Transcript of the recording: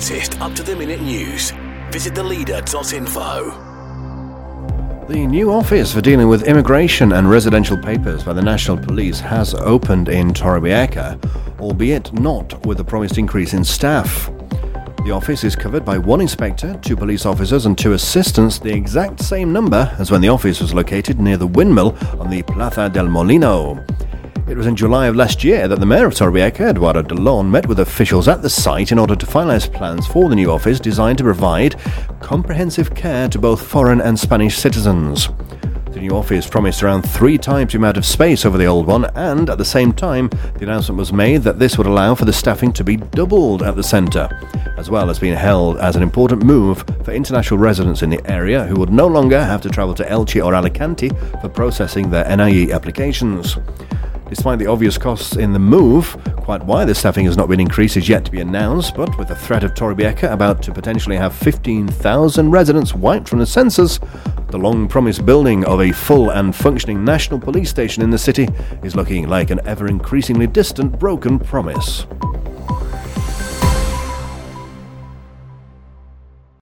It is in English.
latest up-to-the-minute news. Visit theleader.info. The new office for dealing with immigration and residential papers by the National Police has opened in Torrevieja, albeit not with the promised increase in staff. The office is covered by one inspector, 2 police officers and 2 assistants, the exact same number as when the office was located near the windmill on the Plaza del Molino. It was in July of last year that the mayor of Torrevieja, Eduardo Delon, met with officials at the site in order to finalise plans for the new office designed to provide comprehensive care to both foreign and Spanish citizens. The new office promised around 3 times the amount of space over the old one, and at the same time, the announcement was made that this would allow for the staffing to be doubled at the centre, as well as being held as an important move for international residents in the area who would no longer have to travel to Elche or Alicante for processing their NIE applications. Despite the obvious costs in the move, quite why the staffing has not been increased is yet to be announced, but with the threat of Torrevieja about to potentially have 15,000 residents wiped from the census, the long-promised building of a full and functioning national police station in the city is looking like an ever-increasingly distant broken promise.